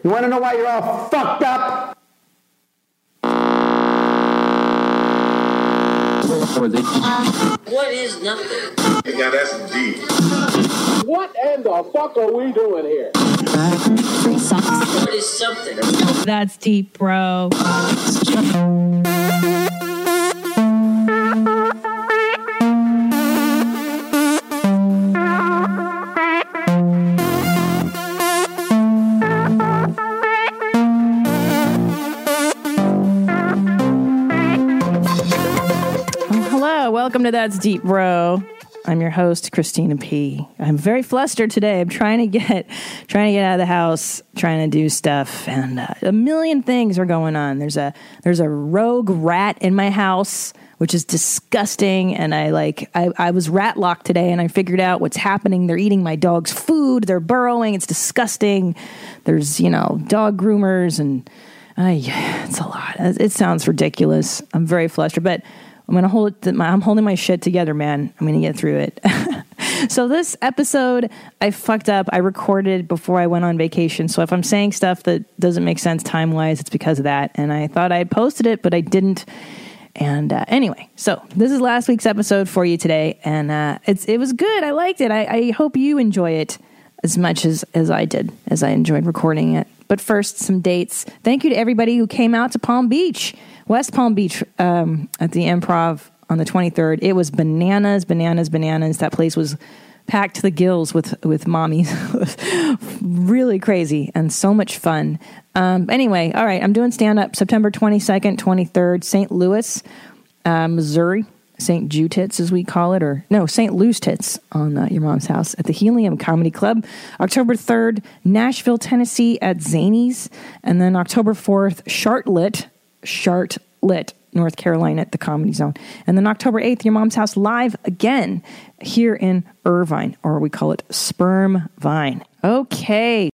You want to know why you're all fucked up? What is nothing? Yeah, that's deep. What in the fuck are we doing here? What is something? That's deep, bro. Welcome to That's Deep, Bro. I'm your host, Christina P. I'm very flustered today. I'm trying to get out of the house, trying to do stuff, and a million things are going on. There's a rogue rat in my house, which is disgusting. And I was rat locked today, and I figured out what's happening. They're eating my dog's food. They're burrowing. It's disgusting. There's dog groomers, and it's a lot. It sounds ridiculous. I'm very flustered, but I'm holding my shit together, man. I'm going to get through it. So this episode, I fucked up. I recorded before I went on vacation. So if I'm saying stuff that doesn't make sense time-wise, it's because of that. And I thought I had posted it, but I didn't. And anyway, so this is last week's episode for you today. And it was good. I liked it. I hope you enjoy it as much as I did, as I enjoyed recording it. But first, some dates. Thank you to everybody who came out to Palm Beach. West Palm Beach at the Improv on the 23rd. It was bananas. That place was packed to the gills with mommies. Really crazy and so much fun. Anyway, all right, I'm doing stand-up September 22nd, 23rd, St. Louis, Missouri. St. Jew Tits, as we call it, St. Lou's Tits on Your Mom's House at the Helium Comedy Club. October 3rd, Nashville, Tennessee at Zanies. And then October 4th, Charlotte, North Carolina at the Comedy Zone. And then October 8th, Your Mom's House live again here in Irvine, or we call it Sperm Vine. Okay.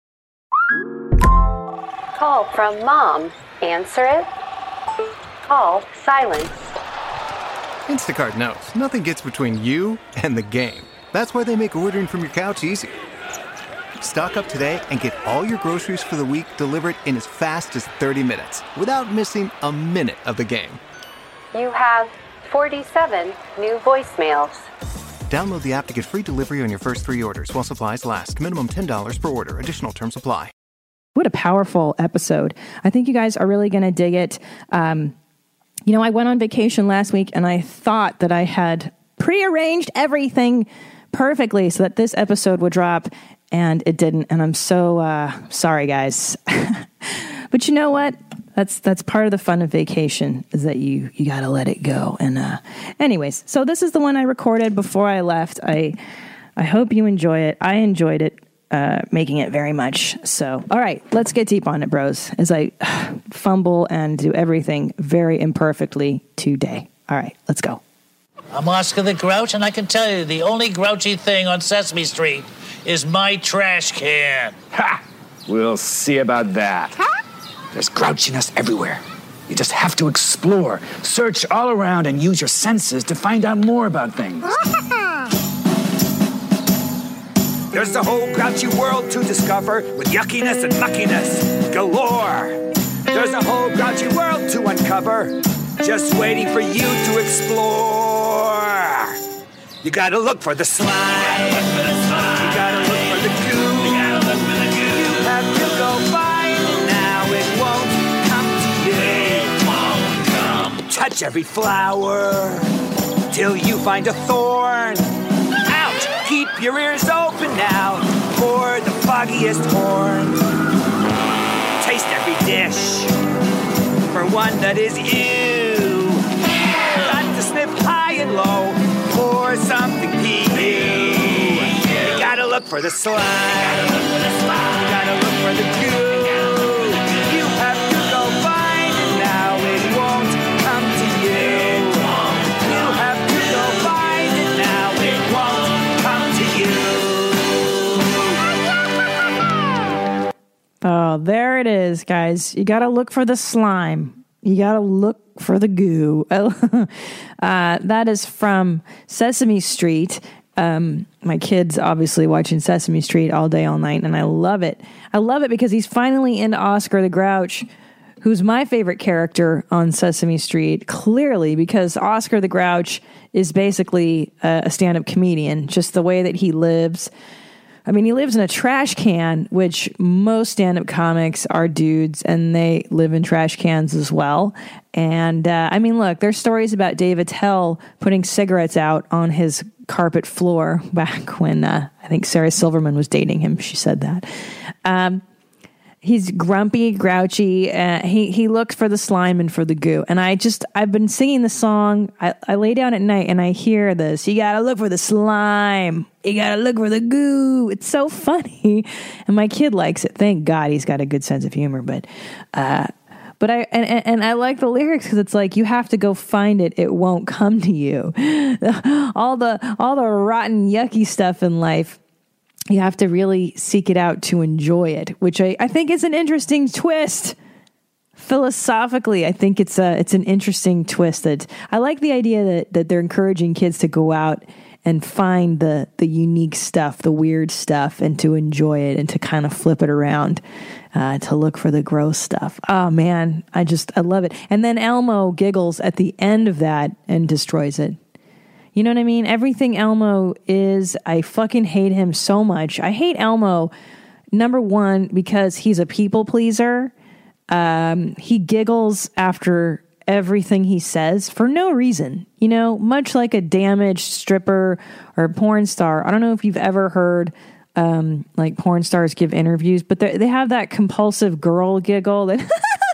Call from mom. Answer it. Call silence. Instacart knows nothing gets between you and the game. That's why they make ordering from your couch easy. Stock up today and get all your groceries for the week delivered in as fast as 30 minutes without missing a minute of the game. You have 47 new voicemails. Download the app to get free delivery on your first 3 orders while supplies last. Minimum $10 per order. Additional terms apply. What a powerful episode. I think you guys are really going to dig it. I went on vacation last week and I thought that I had prearranged everything perfectly so that this episode would drop, and it didn't. And I'm so sorry, guys. But you know what? That's part of the fun of vacation, is that you got to let it go. And anyways, so this is the one I recorded before I left. I hope you enjoy it. I enjoyed it. Making it very much. So, all right, let's get deep on it, bros, as I fumble and do everything very imperfectly today. All right, let's go. I'm Oscar the Grouch, and I can tell you the only grouchy thing on Sesame Street is my trash can. Ha! We'll see about that. There's grouchiness everywhere. You just have to explore, search all around, and use your senses to find out more about things. There's a whole grouchy world to discover with yuckiness and muckiness galore. There's a whole grouchy world to uncover, just waiting for you to explore. You gotta look for the slime. You gotta look for the goo. You have to go find it now. It won't come to you. Touch every flower till you find a thorn. Keep your ears open now for the foggiest horn. Taste every dish for one that is you. Got to sniff high and low for something pee. You gotta look for the slime. You gotta look for the goo. You have to go find it now. It won't come to you. You have to go find it now. It won't. Oh, there it is, guys. You got to look for the slime. You got to look for the goo. That is from Sesame Street. My kid's obviously watching Sesame Street all day, all night, and I love it. I love it because he's finally into Oscar the Grouch, who's my favorite character on Sesame Street, clearly, because Oscar the Grouch is basically a stand-up comedian, just the way that he lives. I mean, he lives in a trash can, which most stand-up comics are dudes, and they live in trash cans as well. And, I mean, look, there's stories about Dave Attell putting cigarettes out on his carpet floor back when I think Sarah Silverman was dating him. She said that. He's grumpy, grouchy. He looks for the slime and for the goo. And I've been singing the song. I lay down at night and I hear this. You gotta look for the slime. You gotta look for the goo. It's so funny. And my kid likes it. Thank God he's got a good sense of humor. But I like the lyrics because it's like, you have to go find it. It won't come to you. all the rotten, yucky stuff in life. You have to really seek it out to enjoy it, which I think is an interesting twist. Philosophically, I think it's an interesting twist. That I like the idea that they're encouraging kids to go out and find the unique stuff, the weird stuff, and to enjoy it and to kind of flip it around, to look for the gross stuff. Oh man, I love it. And then Elmo giggles at the end of that and destroys it. You know what I mean? Everything Elmo is, I fucking hate him so much. I hate Elmo, number one, because he's a people pleaser. He giggles after everything he says for no reason. You know, much like a damaged stripper or a porn star. I don't know if you've ever heard like porn stars give interviews, but they have that compulsive girl giggle that...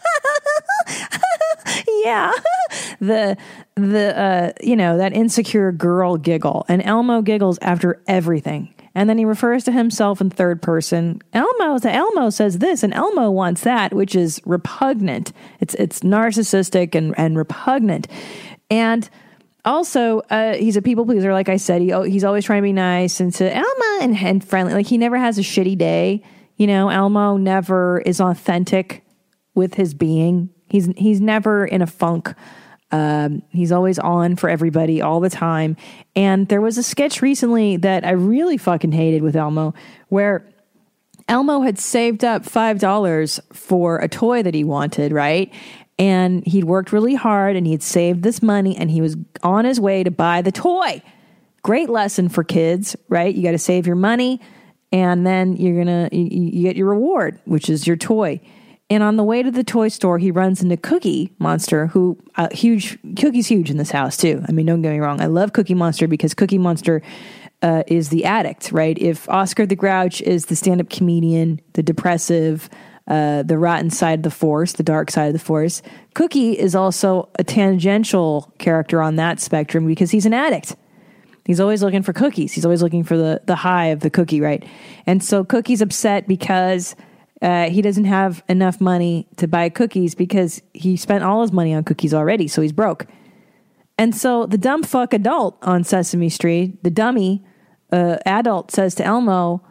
Yeah, that insecure girl giggle, and Elmo giggles after everything, and then he refers to himself in third person. Elmo says this, and Elmo wants that, which is repugnant. It's narcissistic and repugnant, and also he's a people pleaser. Like I said, he's always trying to be nice and to Elmo and friendly. Like he never has a shitty day. You know, Elmo never is authentic with his being. He's never in a funk. He's always on for everybody all the time. And there was a sketch recently that I really fucking hated with Elmo, where Elmo had saved up $5 for a toy that he wanted, right? And he'd worked really hard and he'd saved this money and he was on his way to buy the toy. Great lesson for kids, right? You got to save your money and then you get your reward, which is your toy. And on the way to the toy store, he runs into Cookie Monster, who Cookie's huge in this house too. I mean, don't get me wrong. I love Cookie Monster because Cookie Monster is the addict, right? If Oscar the Grouch is the stand-up comedian, the depressive, the rotten side of the force, the dark side of the force, Cookie is also a tangential character on that spectrum because he's an addict. He's always looking for cookies. He's always looking for the high of the cookie, right? And so Cookie's upset because he doesn't have enough money to buy cookies because he spent all his money on cookies already, so he's broke. And so the dumb fuck adult on Sesame Street, the dummy adult says to Elmo,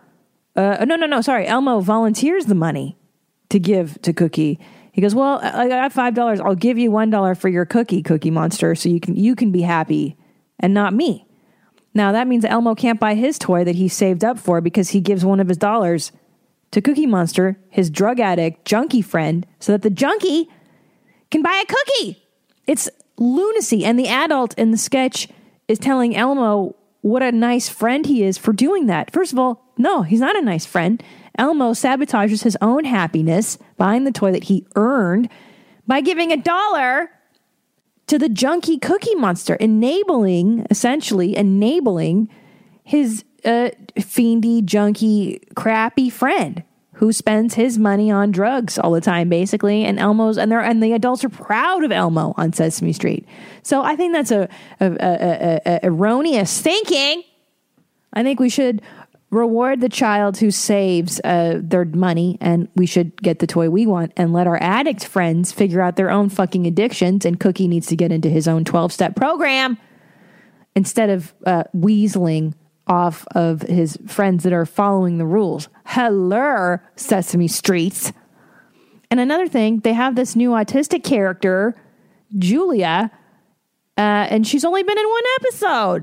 Elmo volunteers the money to give to Cookie. He goes, well, I got $5. I'll give you $1 for your cookie, Cookie Monster, so you can be happy and not me. Now that means Elmo can't buy his toy that he saved up for because he gives one of his dollars to Cookie Monster, his drug addict junkie friend, so that the junkie can buy a cookie. It's lunacy. And the adult in the sketch is telling Elmo what a nice friend he is for doing that. First of all, no, he's not a nice friend. Elmo sabotages his own happiness buying the toy that he earned by giving $1 to the junkie Cookie Monster, essentially enabling his fiendy, junky, crappy friend who spends his money on drugs all the time, basically. And the adults are proud of Elmo on Sesame Street. So I think that's a erroneous thinking. I think we should reward the child who saves their money, and we should get the toy we want and let our addict friends figure out their own fucking addictions. And Cookie needs to get into his own 12-step program instead of weaseling off of his friends that are following the rules. Hello, Sesame Streets. And another thing, they have this new autistic character, Julia, and she's only been in one episode.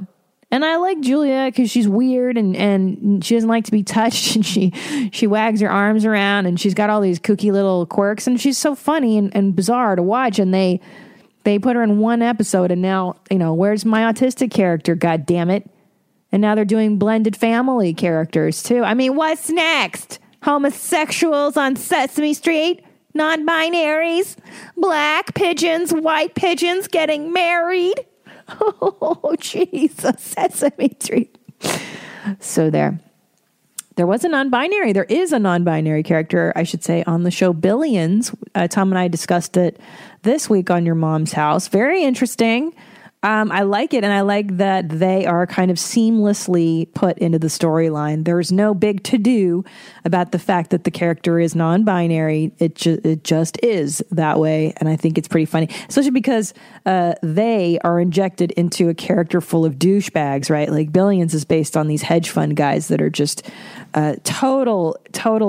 And I like Julia because she's weird and she doesn't like to be touched, and she wags her arms around, and she's got all these kooky little quirks, and she's so funny and bizarre to watch. And they put her in one episode, and now, where's my autistic character? God damn it. And now they're doing blended family characters too. I mean, what's next? Homosexuals on Sesame Street? Non-binaries? Black pigeons, white pigeons getting married? Oh, Jesus, Sesame Street. So there was a non-binary. There is a non-binary character, I should say, on the show Billions. Tom and I discussed it this week on Your Mom's House. Very interesting. I like it, and I like that they are kind of seamlessly put into the storyline. There's no big to-do about the fact that the character is non-binary. It just is that way, and I think it's pretty funny, especially because they are injected into a character full of douchebags, right? Like Billions is based on these hedge fund guys that are just total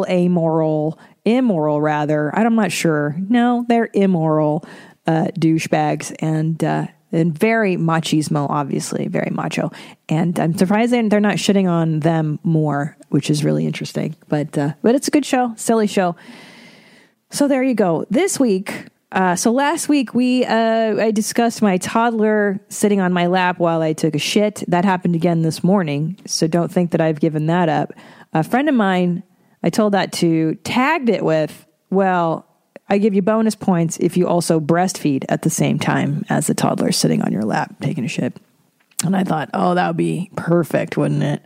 immoral rather. I'm not sure. No, they're immoral douchebags, and very machismo, obviously, very macho. And I'm surprised they're not shitting on them more, which is really interesting. But it's a good show, silly show. So there you go. This week, so last week I discussed my toddler sitting on my lap while I took a shit. That happened again this morning, so don't think that I've given that up. A friend of mine, I told that to, tagged it with, well, I give you bonus points if you also breastfeed at the same time as the toddler sitting on your lap taking a shit. And I thought, oh, that would be perfect, wouldn't it?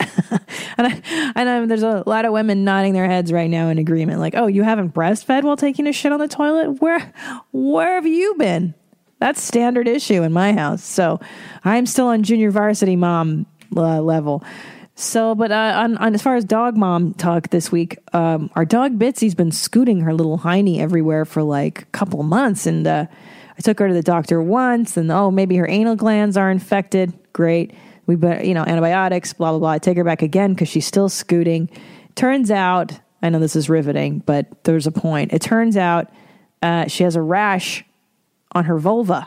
and there's a lot of women nodding their heads right now in agreement, like, oh, you haven't breastfed while taking a shit on the toilet? Where have you been? That's standard issue in my house. So I'm still on junior varsity mom level. So, but on as far as dog mom talk this week, our dog Bitsy's been scooting her little hiney everywhere for like a couple of months. And I took her to the doctor once, and maybe her anal glands are infected. Great. We put, antibiotics, blah, blah, blah. I take her back again because she's still scooting. Turns out, I know this is riveting, but there's a point. It turns out she has a rash on her vulva.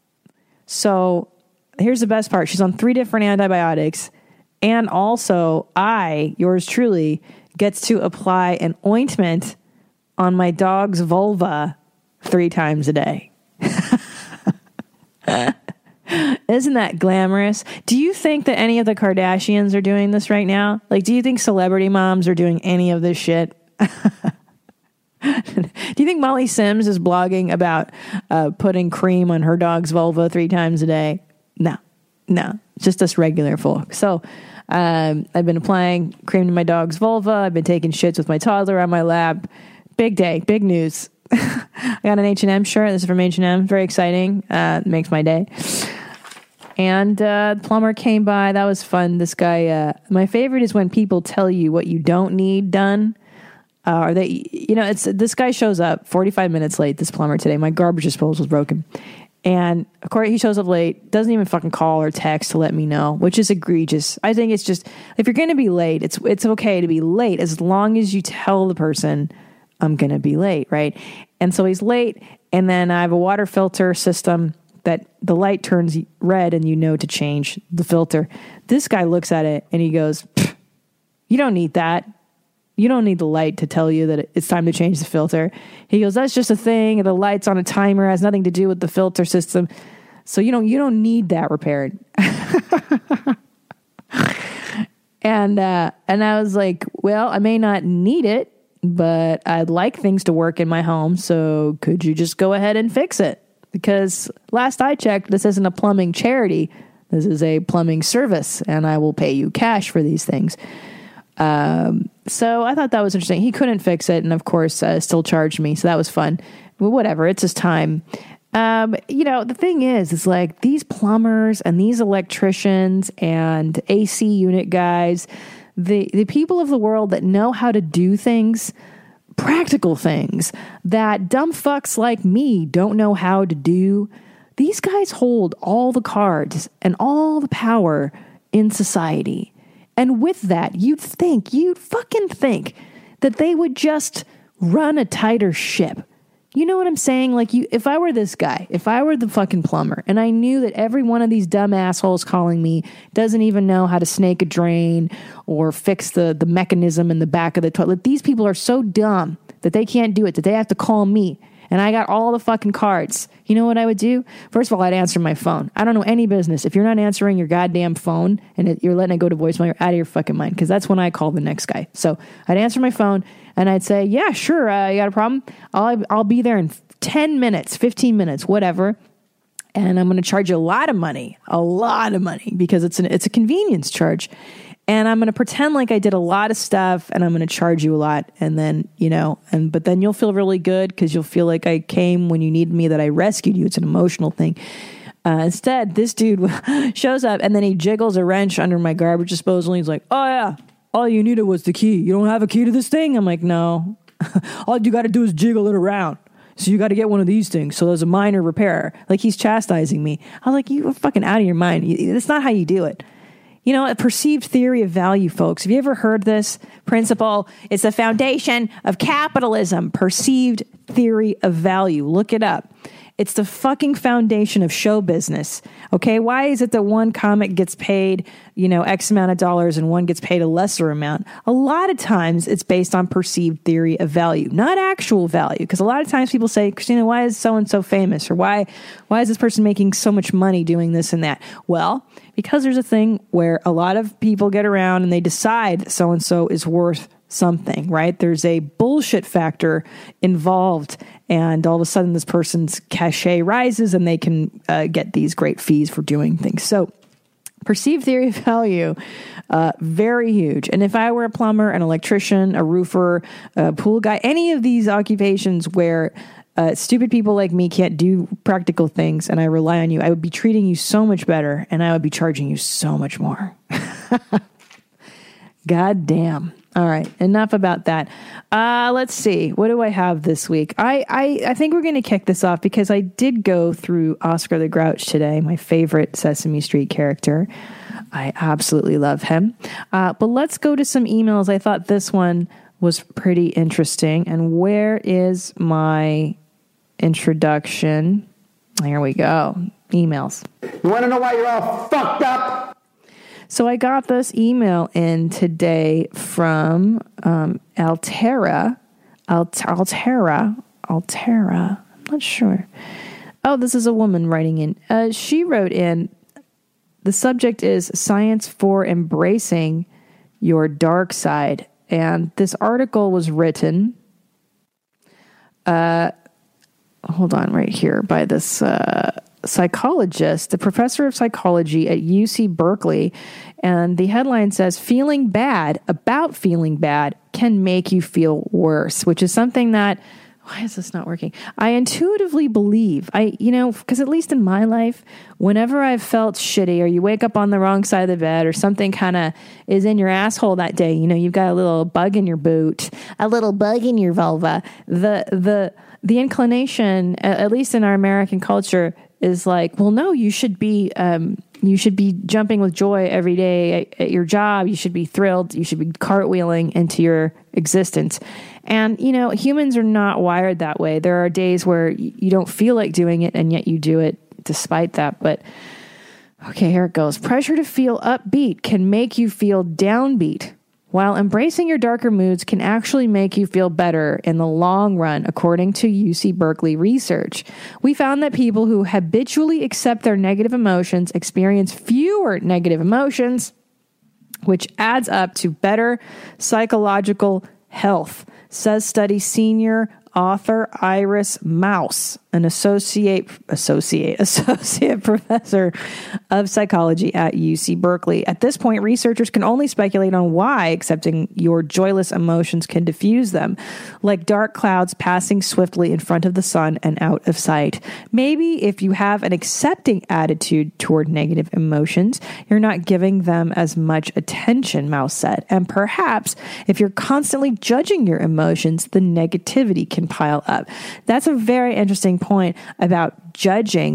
So here's the best part. She's on 3 different antibiotics. And also, yours truly, gets to apply an ointment on my dog's vulva 3 times a day. Isn't that glamorous? Do you think that any of the Kardashians are doing this right now? Like, do you think celebrity moms are doing any of this shit? Do you think Molly Sims is blogging about putting cream on her dog's vulva 3 times a day? No, just us regular folk. So I've been applying cream to my dog's vulva. I've been taking shits with my toddler on my lap. Big day, big news. I got an H&M shirt. This is from H&M. Very exciting. Makes my day. And the plumber came by. That was fun. This guy, my favorite is when people tell you what you don't need done. Or this guy shows up 45 minutes late, this plumber today. My garbage disposal was broken. And of course, he shows up late, doesn't even fucking call or text to let me know, which is egregious. I think it's just, if you're going to be late, it's okay to be late as long as you tell the person I'm going to be late, right? And so he's late, and then I have a water filter system that the light turns red and to change the filter. This guy looks at it and he goes, you don't need that. You don't need the light to tell you that it's time to change the filter. He goes, that's just a thing. The light's on a timer. It has nothing to do with the filter system. So you don't need that repaired. And I was like, well, I may not need it, but I'd like things to work in my home. So could you just go ahead and fix it? Because last I checked, this isn't a plumbing charity. This is a plumbing service, and I will pay you cash for these things. So I thought that was interesting. He couldn't fix it, and of course, still charged me. So that was fun. But whatever, it's his time. The thing is like these plumbers and these electricians and AC unit guys, the people of the world that know how to do things, practical things that dumb fucks like me don't know how to do. These guys hold all the cards and all the power in society. And with that, you'd fucking think that they would just run a tighter ship. You know what I'm saying? Like, if I were this guy, if I were the fucking plumber, and I knew that every one of these dumb assholes calling me doesn't even know how to snake a drain or fix the mechanism in the back of the toilet. These people are so dumb that they can't do it, that they have to call me. And I got all the fucking cards. You know what I would do? First of all, I'd answer my phone. I don't know any business. If you're not answering your goddamn phone and you're letting it go to voicemail, you're out of your fucking mind, because that's when I call the next guy. So I'd answer my phone and I'd say, yeah, sure, you got a problem? I'll be there in 10 minutes, 15 minutes, whatever. And I'm going to charge you a lot of money, because it's a convenience charge. And I'm going to pretend like I did a lot of stuff, and I'm going to charge you a lot. And then, but then you'll feel really good, because you'll feel like I came when you needed me, that I rescued you. It's an emotional thing. Instead, this dude shows up, and then he jiggles a wrench under my garbage disposal. And he's like, oh yeah, all you needed was the key. You don't have a key to this thing? I'm like, no. All you got to do is jiggle it around. So you got to get one of these things. So there's a minor repair. Like, he's chastising me. I was like, you are fucking out of your mind. That's not how you do it. A perceived theory of value, folks. Have you ever heard this principle? It's the foundation of capitalism. Perceived theory of value. Look it up. It's the fucking foundation of show business. Okay, why is it that one comic gets paid, X amount of dollars and one gets paid a lesser amount? A lot of times it's based on perceived theory of value, not actual value. Because a lot of times people say, Christina, why is so-and-so famous? Or why is this person making so much money doing this and that? Well, because there's a thing where a lot of people get around and they decide so-and-so is worth something, right? There's a bullshit factor involved, and all of a sudden this person's cachet rises and they can get these great fees for doing things. So perceived theory of value, very huge. And if I were a plumber, an electrician, a roofer, a pool guy, any of these occupations where stupid people like me can't do practical things and I rely on you, I would be treating you so much better, and I would be charging you so much more. God damn. All right, enough about that. Let's see. What do I have this week? I think we're going to kick this off because I did go through Oscar the Grouch today, my favorite Sesame Street character. I absolutely love him. But let's go to some emails. I thought this one was pretty interesting. And where is my introduction? Here we go. Emails. You want to know why you're all fucked up? So I got this email in today from Altera. I'm not sure. Oh, this is a woman writing in. She wrote in, the subject is Science for Embracing Your Dark Side. And this article was written, hold on, right here, by this psychologist, the professor of psychology at UC Berkeley. And the headline says, feeling bad about feeling bad can make you feel worse, which is something that, why is this not working? I intuitively believe, because at least in my life, whenever I've felt shitty, or you wake up on the wrong side of the bed, or something kind of is in your asshole that day, you've got a little bug in your boot, a little bug in your vulva, the inclination, at least in our American culture, is like, well, no, you should be jumping with joy every day at your job. You should be thrilled. You should be cartwheeling into your existence. And, humans are not wired that way. There are days where you don't feel like doing it, and yet you do it despite that. But, okay, here it goes. Pressure to feel upbeat can make you feel downbeat, while embracing your darker moods can actually make you feel better in the long run, according to UC Berkeley research. We found that people who habitually accept their negative emotions experience fewer negative emotions, which adds up to better psychological health, says study senior author Iris Mouse, an associate professor of psychology at UC Berkeley. At this point, researchers can only speculate on why accepting your joyless emotions can diffuse them, like dark clouds passing swiftly in front of the sun and out of sight. Maybe if you have an accepting attitude toward negative emotions, you're not giving them as much attention, Mouse said. And perhaps if you're constantly judging your emotions, the negativity can pile up. That's a very interesting point about judging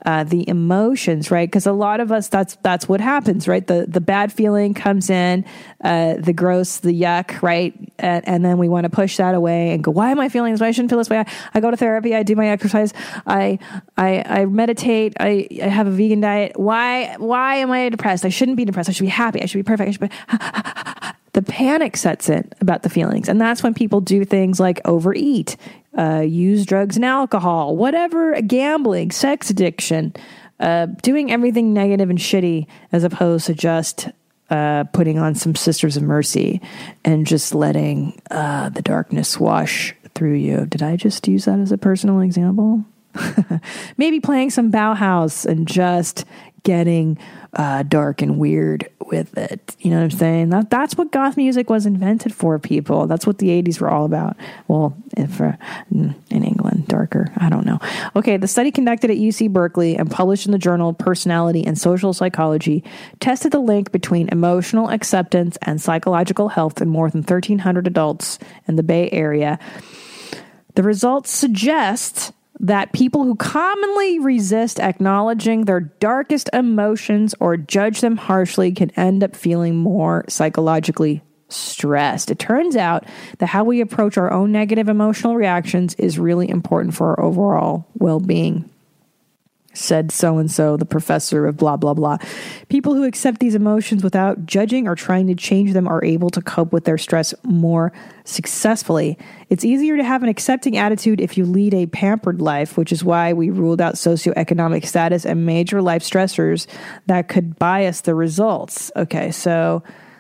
the emotions, right? Because a lot of us, that's what happens, right? The bad feeling comes in, the gross, the yuck, right? And then we want to push that away and go, why am I feeling this way? I shouldn't feel this way. I go to therapy. I do my exercise. I meditate. I have a vegan diet. Why am I depressed? I shouldn't be depressed. I should be happy. I should be perfect. The panic sets in about the feelings. And that's when people do things like overeat, use drugs and alcohol, whatever, gambling, sex addiction, doing everything negative and shitty as opposed to just putting on some Sisters of Mercy and just letting the darkness wash through you. Did I just use that as a personal example? Maybe playing some Bauhaus and just getting dark and weird with it. You know what I'm saying? That's what goth music was invented for, people. That's what the 80s were all about. Well, in England, darker. I don't know. Okay, the study conducted at UC Berkeley and published in the journal Personality and Social Psychology tested the link between emotional acceptance and psychological health in more than 1,300 adults in the Bay Area. The results suggest that people who commonly resist acknowledging their darkest emotions or judge them harshly can end up feeling more psychologically stressed. It turns out that how we approach our own negative emotional reactions is really important for our overall well-being. Said so-and-so, the professor of blah, blah, blah. People who accept these emotions without judging or trying to change them are able to cope with their stress more successfully. It's easier to have an accepting attitude if you lead a pampered life, which is why we ruled out socioeconomic status and major life stressors that could bias the results. Okay, so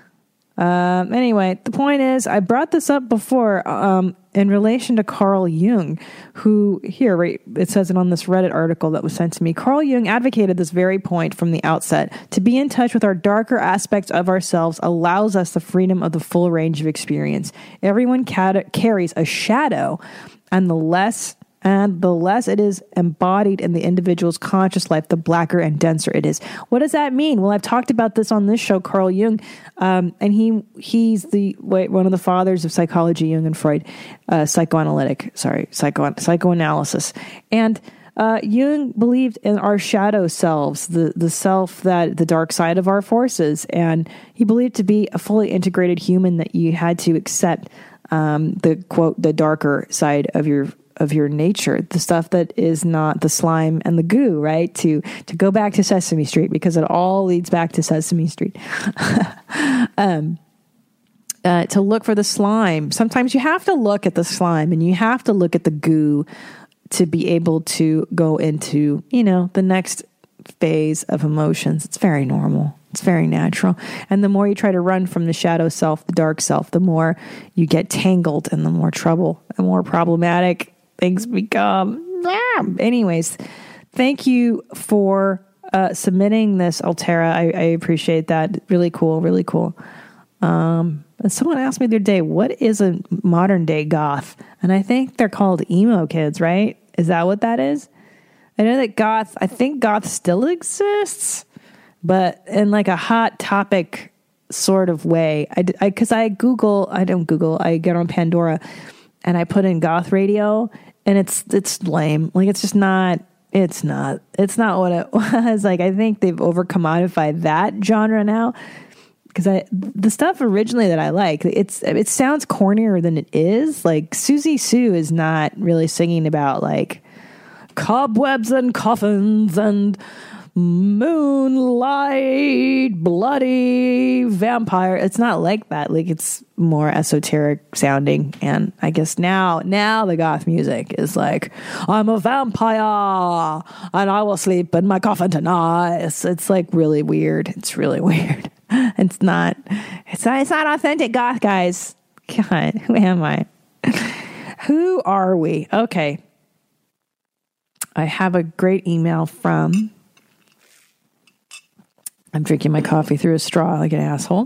anyway, the point is, I brought this up before in relation to Carl Jung, who here, right, it says it on this Reddit article that was sent to me. Carl Jung advocated this very point from the outset. To be in touch with our darker aspects of ourselves allows us the freedom of the full range of experience. Everyone carries a shadow, and the less it is embodied in the individual's conscious life, the blacker and denser it is. What does that mean? Well, I've talked about this on this show, Carl Jung, and he's one of the fathers of psychology, Jung and Freud, psychoanalysis. And Jung believed in our shadow selves, the self, that the dark side of our forces, and he believed to be a fully integrated human that you had to accept the quote, the darker side of your nature, the stuff that is not the slime and the goo, right? To go back to Sesame Street, because it all leads back to Sesame Street. To look for the slime. Sometimes you have to look at the slime and you have to look at the goo to be able to go into, the next phase of emotions. It's very normal. It's very natural. And the more you try to run from the shadow self, the dark self, the more you get tangled and the more trouble and more problematic things become. Anyways, thank you for submitting this, Altera. I appreciate that. Really cool. Really cool. And someone asked me the other day, what is a modern day goth? And I think they're called emo kids, right? Is that what that is? I know that I think goth still exists, but in like a hot topic sort of way. I get on Pandora and I put in goth radio, and it's lame. Like, it's not what it was. Like, I think they've over-commodified that genre now, because the stuff originally that I like, it sounds cornier than it is. Like, Susie Sue is not really singing about like cobwebs and coffins and moonlight, bloody vampire. It's not like that. Like, it's more esoteric sounding. And I guess now the goth music is like, I'm a vampire and I will sleep in my coffin tonight. It's like really weird. It's really weird. It's not authentic goth, guys. God, who am I? Who are we? Okay. I have a great email from, I'm drinking my coffee through a straw like an asshole.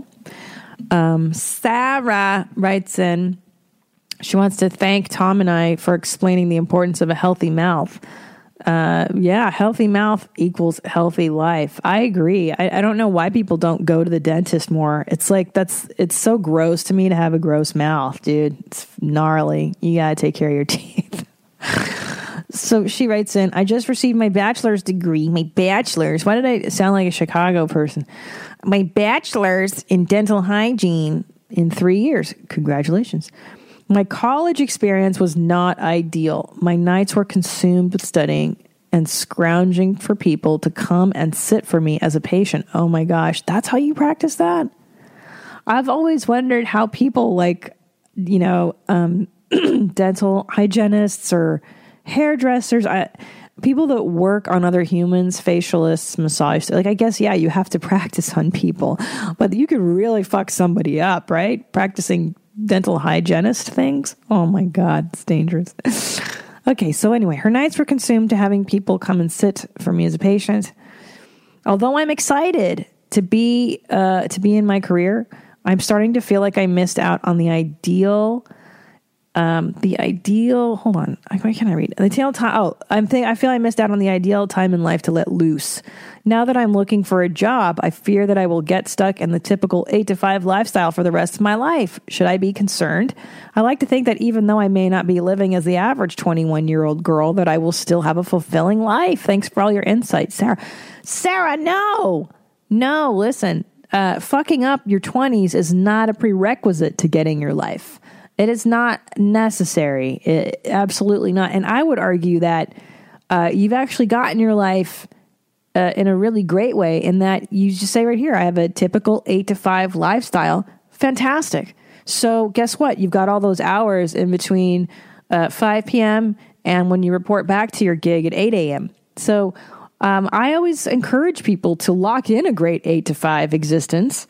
Sarah writes in, she wants to thank Tom and I for explaining the importance of a healthy mouth. Healthy mouth equals healthy life. I agree. I don't know why people don't go to the dentist more. It's like, it's so gross to me to have a gross mouth, dude. It's gnarly. You gotta take care of your teeth. So she writes in, I just received my bachelor's degree. My bachelor's. Why did I sound like a Chicago person? My bachelor's in dental hygiene in 3 years. Congratulations. My college experience was not ideal. My nights were consumed with studying and scrounging for people to come and sit for me as a patient. Oh my gosh, that's how you practice that? I've always wondered how people like, dental hygienists or hairdressers, people that work on other humans, facialists, massage, like I guess, yeah, you have to practice on people, but you could really fuck somebody up, right? Practicing dental hygienist things. Oh my God, it's dangerous. Okay, so anyway, her nights were consumed to having people come and sit for me as a patient. Although I'm excited to be in my career, I'm starting to feel like I missed out on the ideal. Hold on. Why can't I read? I feel I missed out on the ideal time in life to let loose. Now that I'm looking for a job, I fear that I will get stuck in the typical 8 to 5 lifestyle for the rest of my life. Should I be concerned? I like to think that even though I may not be living as the average 21-year-old girl, that I will still have a fulfilling life. Thanks for all your insights, Sarah. Sarah, no, listen, fucking up your 20s is not a prerequisite to getting your life. It is not necessary. Absolutely not. And I would argue that you've actually gotten your life in a really great way in that you just say right here, I have a typical 8 to 5 lifestyle. Fantastic. So guess what? You've got all those hours in between 5 p.m. and when you report back to your gig at 8 a.m. So I always encourage people to lock in a great 8 to 5 existence.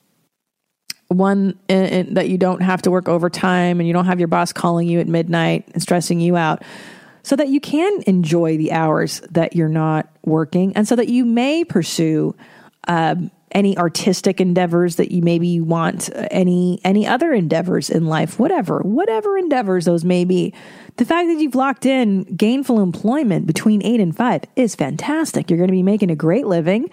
One that you don't have to work overtime and you don't have your boss calling you at midnight and stressing you out, so that you can enjoy the hours that you're not working, and so that you may pursue any artistic endeavors that you maybe want, any other endeavors in life, whatever endeavors those may be. The fact that you've locked in gainful employment between 8 and 5 is fantastic. You're going to be making a great living.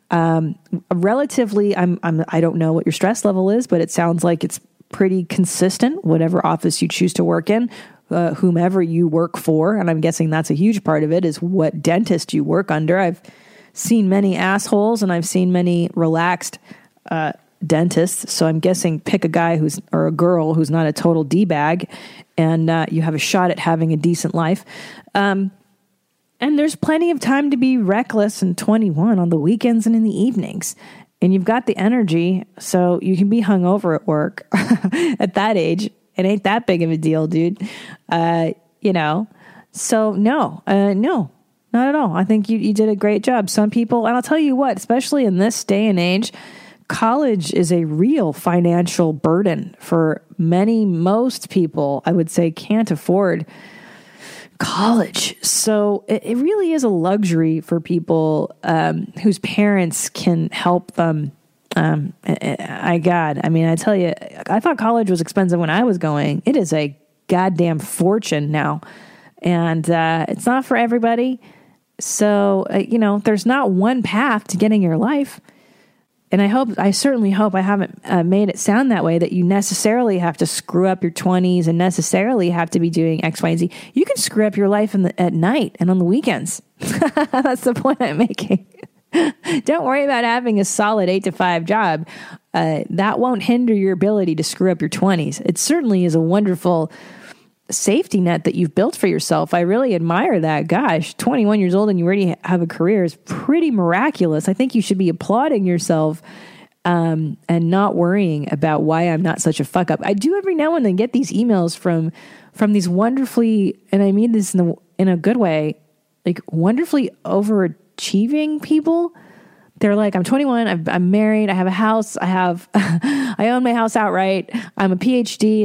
Relatively, I don't know what your stress level is, but it sounds like it's pretty consistent, whatever office you choose to work in, whomever you work for. And I'm guessing that's a huge part of it, is what dentist you work under. I've seen many assholes and I've seen many relaxed, dentists. So I'm guessing pick a guy or a girl who's not a total D-bag, and you have a shot at having a decent life. And there's plenty of time to be reckless and 21 on the weekends and in the evenings. And you've got the energy, so you can be hungover at work at that age. It ain't that big of a deal, dude. So no, not at all. I think you did a great job. Some people, and I'll tell you what, especially in this day and age, college is a real financial burden for most people. I would say can't afford college. So it really is a luxury for people whose parents can help them. I tell you, I thought college was expensive when I was going. It is a goddamn fortune now. And it's not for everybody. So, there's not one path to getting your life. And I certainly hope I haven't made it sound that way, that you necessarily have to screw up your 20s and necessarily have to be doing X, Y, and Z. You can screw up your life at night and on the weekends. That's the point I'm making. Don't worry about having a solid 8 to 5 job. That won't hinder your ability to screw up your 20s. It certainly is a wonderful safety net that you've built for yourself. I really admire that. Gosh, 21 years old and you already have a career is pretty miraculous. I think you should be applauding yourself and not worrying about why I'm not such a fuck up. I do every now and then get these emails from these wonderfully, and I mean this in a good way, like wonderfully overachieving people. They're like, I'm 21, I'm married, I have a house, I own my house outright, I'm a PhD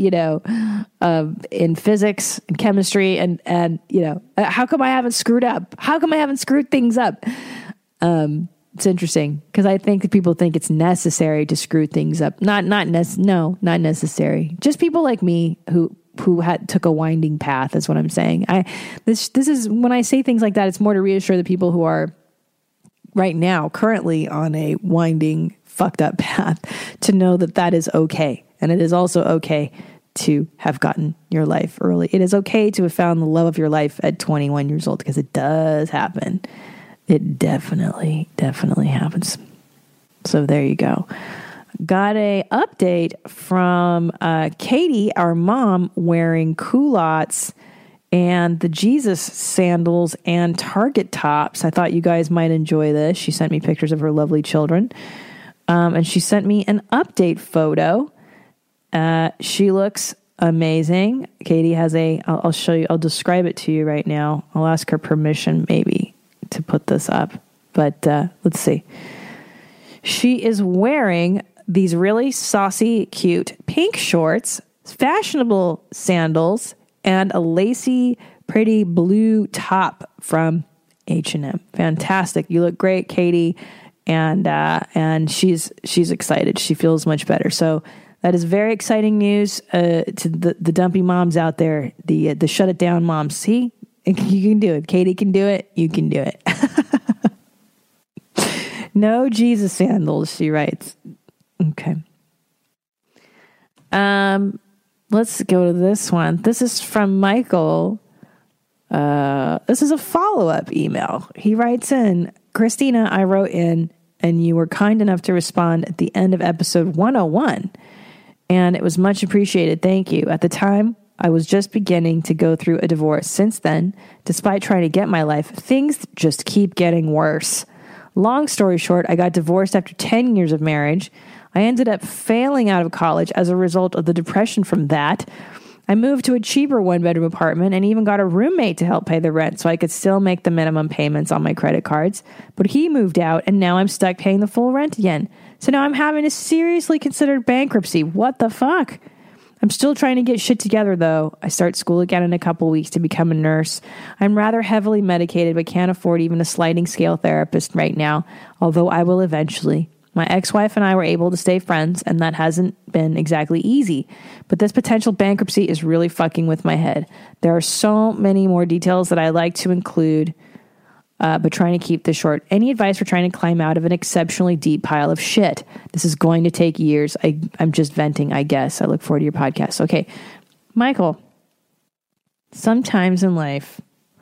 in physics and chemistry, and how come I haven't screwed up? How come I haven't screwed things up? It's interesting because I think that people think it's necessary to screw things up. Not necessary. Just people like me who took a winding path is what I'm saying. This is when I say things like that, it's more to reassure the people who are right now currently on a winding, fucked up path to know that is okay. And it is also okay to have gotten your life early. It is okay to have found the love of your life at 21 years old, because it does happen. It definitely happens. So there you go. Got a update from Katie, our mom, wearing culottes and the Jesus sandals and Target tops. I thought you guys might enjoy this. She sent me pictures of her lovely children. And she sent me an update photo. She looks amazing. Katie has I'll show you, I'll describe it to you right now. I'll ask her permission maybe to put this up. But let's see. She is wearing these really saucy, cute pink shorts, fashionable sandals, and a lacy, pretty blue top from H&M. Fantastic. You look great, Katie. And she's excited. She feels much better. So that is very exciting news to the dumpy moms out there, the shut it down moms. See, you can do it. Katie can do it. You can do it. No Jesus sandals, she writes. Okay. Let's go to this one. This is from Michael. This is a follow-up email. He writes in, Christina, I wrote in, and you were kind enough to respond at the end of episode 101. And it was much appreciated. Thank you. At the time, I was just beginning to go through a divorce. Since then, despite trying to get my life, things just keep getting worse. Long story short, I got divorced after 10 years of marriage. I ended up failing out of college as a result of the depression from that. I moved to a cheaper one-bedroom apartment and even got a roommate to help pay the rent so I could still make the minimum payments on my credit cards. But he moved out and now I'm stuck paying the full rent again. So now I'm having to seriously consider bankruptcy. What the fuck? I'm still trying to get shit together though. I start school again in a couple weeks to become a nurse. I'm rather heavily medicated but can't afford even a sliding scale therapist right now, although I will eventually. My ex-wife and I were able to stay friends, and that hasn't been exactly easy. But this potential bankruptcy is really fucking with my head. There are so many more details that I like to include, but trying to keep this short. Any advice for trying to climb out of an exceptionally deep pile of shit? This is going to take years. I'm just venting, I guess. I look forward to your podcast. Okay, Michael, sometimes in life,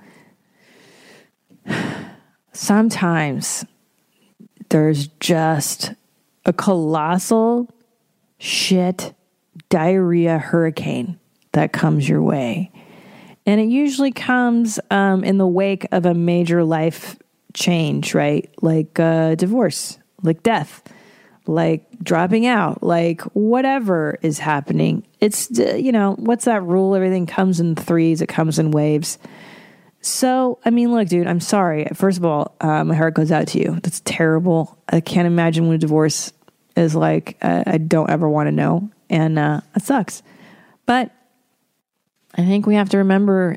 sometimes there's just a colossal shit diarrhea hurricane that comes your way. And it usually comes in the wake of a major life change, right? Like divorce, like death, like dropping out, like whatever is happening. It's, what's that rule? Everything comes in threes. It comes in waves. So, I mean, look, dude, I'm sorry. First of all, my heart goes out to you. That's terrible. I can't imagine what a divorce is like. I don't ever want to know. And it sucks. But I think we have to remember,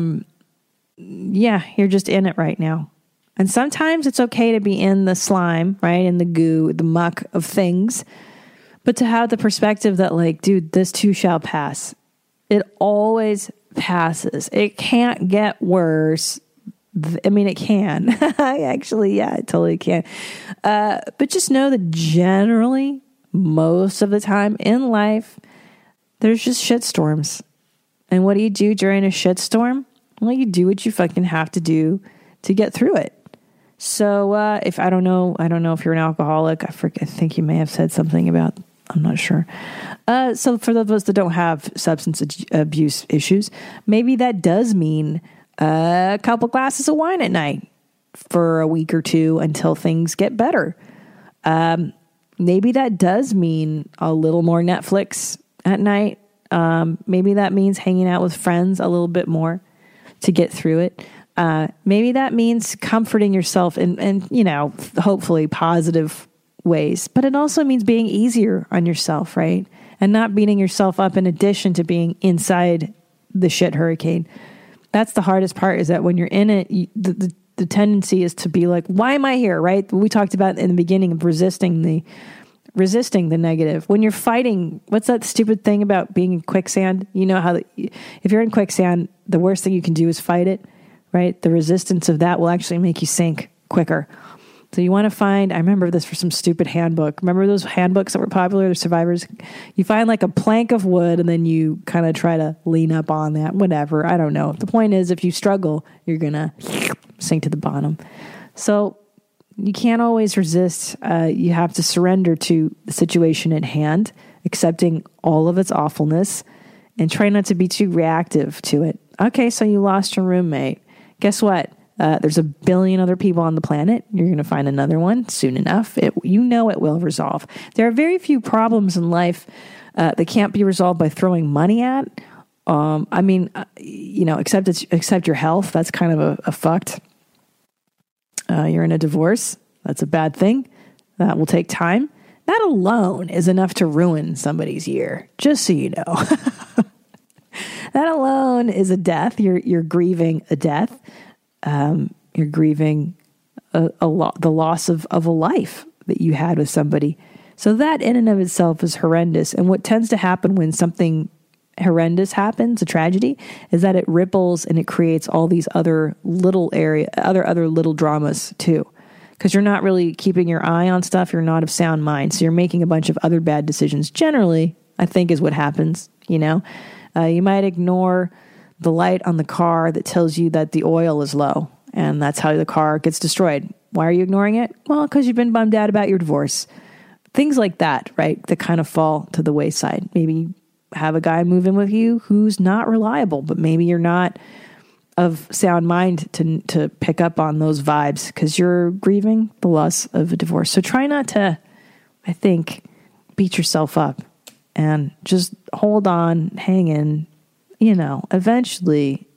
you're just in it right now. And sometimes it's okay to be in the slime, right? In the goo, the muck of things. But to have the perspective that, like, dude, this too shall pass. It always passes. It can't get worse. I mean, it can. It totally can. But just know that generally, most of the time in life, there's just shitstorms. And what do you do during a shitstorm? Well, you do what you fucking have to do to get through it. So if I don't know if you're an alcoholic. I think you may have said something about, I'm not sure. So for those of us that don't have substance abuse issues, maybe that does mean a couple glasses of wine at night for a week or two until things get better. Maybe that does mean a little more Netflix at night. Maybe that means hanging out with friends a little bit more to get through it. Maybe that means comforting yourself in hopefully positive ways, but it also means being easier on yourself, right? And not beating yourself up in addition to being inside the shit hurricane. That's the hardest part, is that when you're in it, the tendency is to be like, why am I here, right? We talked about in the beginning of resisting the negative. When you're fighting, what's that stupid thing about being in quicksand? You know how if you're in quicksand, the worst thing you can do is fight it, right? The resistance of that will actually make you sink quicker. So you want to find, I remember this for some stupid handbook. Remember those handbooks that were popular, the survivors? You find like a plank of wood and then you kind of try to lean up on that, whatever. I don't know. The point is, if you struggle, you're going to sink to the bottom. So you can't always resist. You have to surrender to the situation at hand, accepting all of its awfulness, and try not to be too reactive to it. Okay, so you lost your roommate. Guess what? There's a billion other people on the planet. You're going to find another one soon enough. It will resolve. There are very few problems in life that can't be resolved by throwing money at. Except your health. That's kind of a fucked. You're in a divorce. That's a bad thing. That will take time. That alone is enough to ruin somebody's year, just so you know. That alone is a death. You're grieving a death. You're grieving the loss of a life that you had with somebody. So that in and of itself is horrendous. And what tends to happen when something horrendous happens, a tragedy, is that it ripples and it creates all these other little other little dramas too. Because you're not really keeping your eye on stuff. You're not of sound mind. So you're making a bunch of other bad decisions. Generally, I think is what happens, you know. You might ignore the light on the car that tells you that the oil is low. And that's how the car gets destroyed. Why are you ignoring it? Well, because you've been bummed out about your divorce. Things like that, right? That kind of fall to the wayside. Maybe you have a guy move in with you who's not reliable, but maybe you're not of sound mind to pick up on those vibes because you're grieving the loss of a divorce. So try not to, I think, beat yourself up and just hold on, hang in. You know, eventually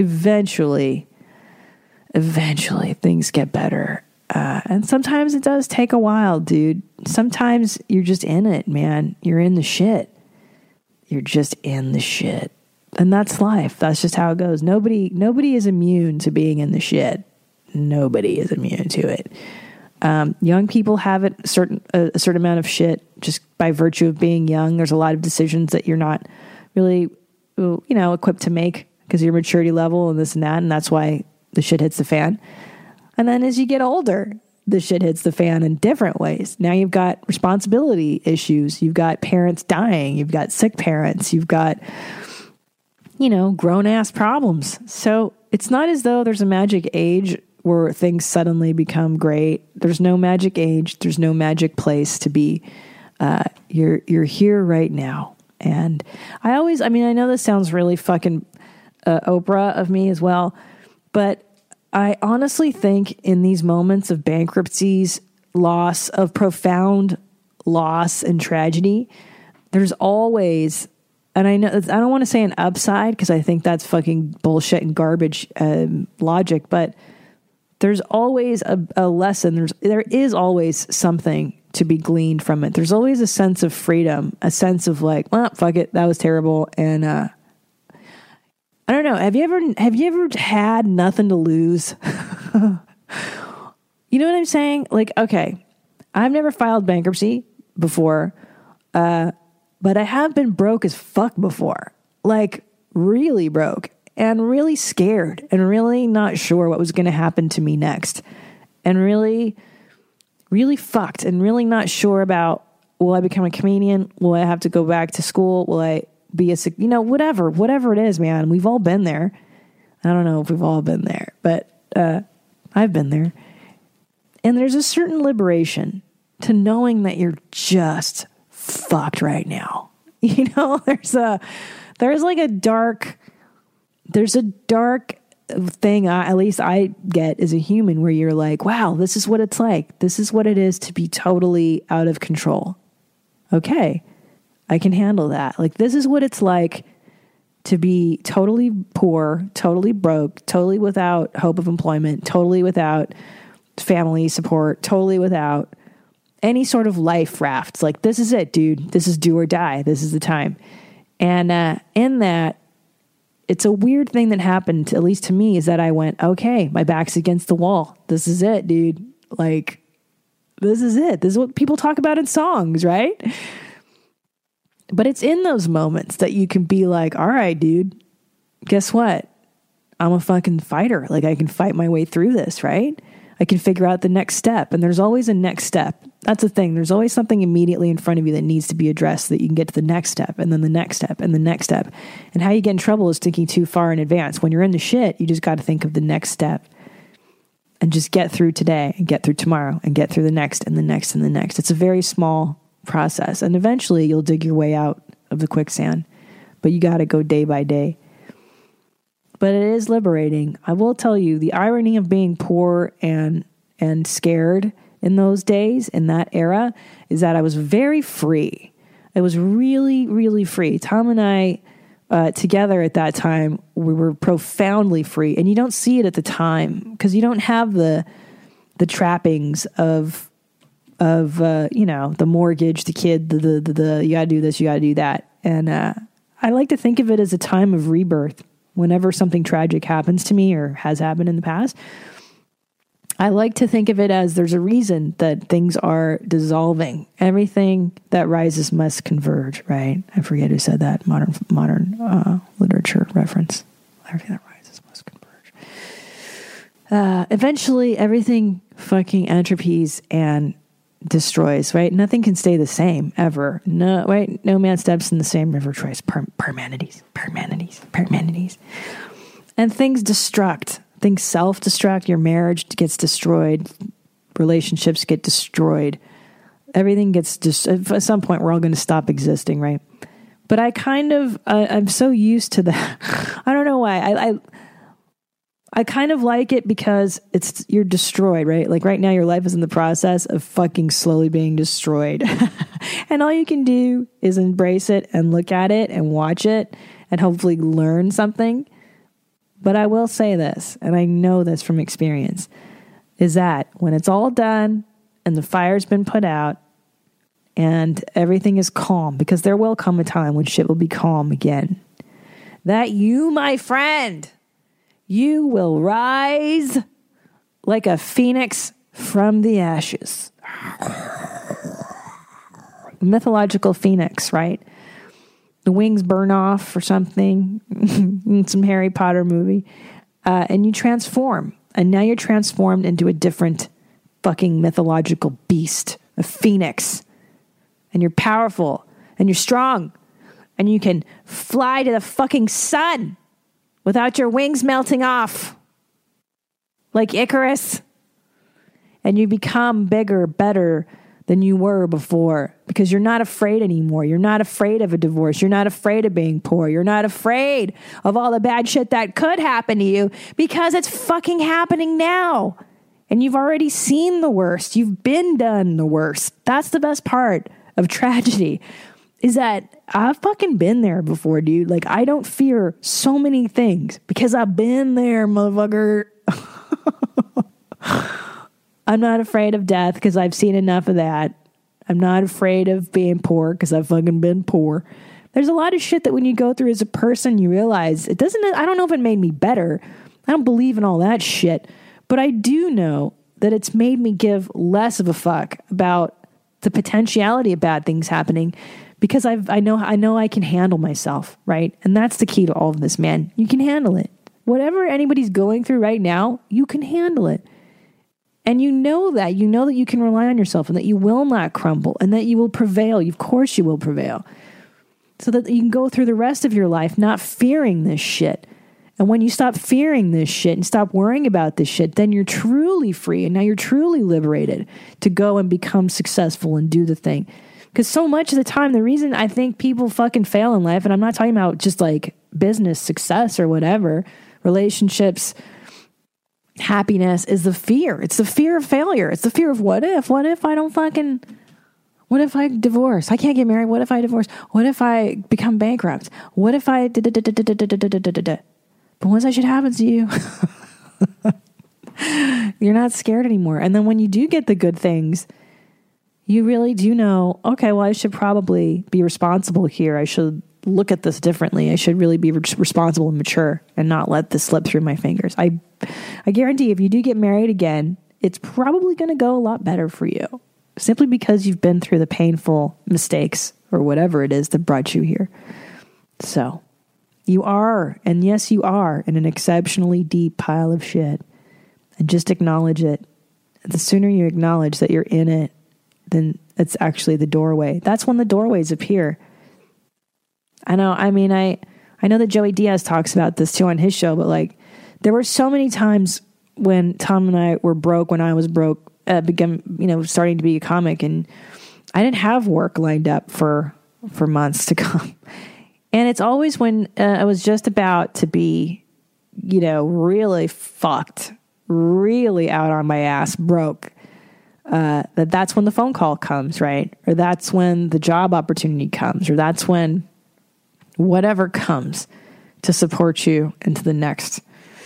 things get better. And sometimes it does take a while, dude. Sometimes you're just in it, man. You're in the shit. You're just in the shit. And that's life. That's just how it goes. Nobody is immune to being in the shit. Nobody is immune to it. Young people have it, a certain amount of shit just by virtue of being young. There's a lot of decisions that you're not really, equipped to make because of your maturity level and this and that. And that's why the shit hits the fan. And then as you get older, the shit hits the fan in different ways. Now you've got responsibility issues. You've got parents dying. You've got sick parents. You've got, grown-ass problems. So it's not as though there's a magic age where things suddenly become great. There's no magic age. There's no magic place to be. You're here right now. And I know this sounds really fucking Oprah of me as well, but I honestly think in these moments of bankruptcies, loss, of profound loss and tragedy, there's always, and I don't want to say an upside because I think that's fucking bullshit and garbage logic, but there's always a lesson. There is always something to be gleaned from it. There's always a sense of freedom, a sense of like, well, fuck it, that was terrible. And I don't know. Have you ever had nothing to lose? You know what I'm saying? Like, okay, I've never filed bankruptcy before, but I have been broke as fuck before. Like, really broke and really scared and really not sure what was going to happen to me next. And really, really fucked and really not sure about, will I become a comedian? Will I have to go back to school? Will I be whatever it is, man. We've all been there. I don't know if we've all been there, but I've been there. And there's a certain liberation to knowing that you're just fucked right now. There's a dark thing, at least I get as a human, where you're like, wow, this is what it's like. This is what it is to be totally out of control. Okay, I can handle that. Like, this is what it's like to be totally poor, totally broke, totally without hope of employment, totally without family support, totally without any sort of life rafts. Like, this is it, dude. This is do or die. This is the time. And in that, it's a weird thing that happened, at least to me, is that I went, okay, my back's against the wall. This is it, dude. Like, this is it. This is what people talk about in songs, right? But it's in those moments that you can be like, all right, dude, guess what? I'm a fucking fighter. Like, I can fight my way through this, right? I can figure out the next step. And there's always a next step. That's the thing. There's always something immediately in front of you that needs to be addressed so that you can get to the next step and then the next step and the next step. And how you get in trouble is thinking too far in advance. When you're in the shit, you just got to think of the next step and just get through today and get through tomorrow and get through the next and the next and the next. It's a very small process. And eventually you'll dig your way out of the quicksand, but you got to go day by day. But it is liberating. I will tell you, the irony of being poor and scared in those days, in that era, is that I was very free. I was really, really free. Tom and I, together at that time, we were profoundly free. And you don't see it at the time because you don't have the trappings of the mortgage, the kid, the you got to do this, you got to do that. And I like to think of it as a time of rebirth. Whenever something tragic happens to me or has happened in the past, I like to think of it as there's a reason that things are dissolving. Everything that rises must converge, right? I forget who said that. Modern literature reference. Everything that rises must converge. Eventually, everything fucking entropies and destroys, right? Nothing can stay the same ever. No, right? No man steps in the same river twice. Parmenides. And things destruct. Things self-destruct. Your marriage gets destroyed. Relationships get destroyed. Everything gets at some point, we're all going to stop existing, right? But I kind of, I'm so used to that. I don't know why. I kind of like it because you're destroyed, right? Like right now, your life is in the process of fucking slowly being destroyed. And all you can do is embrace it and look at it and watch it and hopefully learn something. But I will say this, and I know this from experience, is that when it's all done and the fire's been put out and everything is calm, because there will come a time when shit will be calm again, that you, my friend, you will rise like a phoenix from the ashes. Mythological phoenix, right? The wings burn off or something in some Harry Potter movie. And you transform. And now you're transformed into a different fucking mythological beast, a phoenix. And you're powerful. And you're strong. And you can fly to the fucking sun without your wings melting off. Like Icarus. And you become bigger, better than you were before. Because you're not afraid anymore. You're not afraid of a divorce. You're not afraid of being poor. You're not afraid of all the bad shit that could happen to you. Because it's fucking happening now. And you've already seen the worst. You've been done the worst. That's the best part of tragedy. Is that I've fucking been there before, dude. Like, I don't fear so many things because I've been there, motherfucker. I'm not afraid of death because I've seen enough of that. I'm not afraid of being poor because I've fucking been poor. There's a lot of shit that when you go through as a person, you realize it doesn't, I don't know if it made me better. I don't believe in all that shit. But I do know that it's made me give less of a fuck about the potentiality of bad things happening. Because I know I can handle myself, right? And that's the key to all of this, man. You can handle it. Whatever anybody's going through right now, you can handle it. And you know that you can rely on yourself and that you will not crumble and that you will prevail. Of course you will prevail. So that you can go through the rest of your life not fearing this shit. And when you stop fearing this shit and stop worrying about this shit, then you're truly free. And now you're truly liberated to go and become successful and do the thing. Because so much of the time, the reason I think people fucking fail in life, and I'm not talking about just like business success or whatever, relationships, happiness, is the fear. It's the fear of failure. It's the fear of what if I don't fucking, what if I divorce? I can't get married. What if I divorce? What if I become bankrupt? What if I But once that shit happens to you, you're not scared anymore. And then when you do get the good things, you really do know, okay, well, I should probably be responsible here. I should look at this differently. I should really be responsible and mature and not let this slip through my fingers. I guarantee if you do get married again, it's probably going to go a lot better for you. Simply because you've been through the painful mistakes or whatever it is that brought you here. So you are, and yes, you are in an exceptionally deep pile of shit. And just acknowledge it the sooner you acknowledge that you're in it, then it's actually the doorway. That's when the doorways appear. I know that Joey Diaz talks about this too on his show, but like, there were so many times when Tom and I were broke, when I was broke, starting to be a comic, and I didn't have work lined up for months to come. And it's always when I was just about to be, really fucked, really out on my ass, broke, that's when the phone call comes, right? Or that's when the job opportunity comes, or that's when whatever comes to support you into the next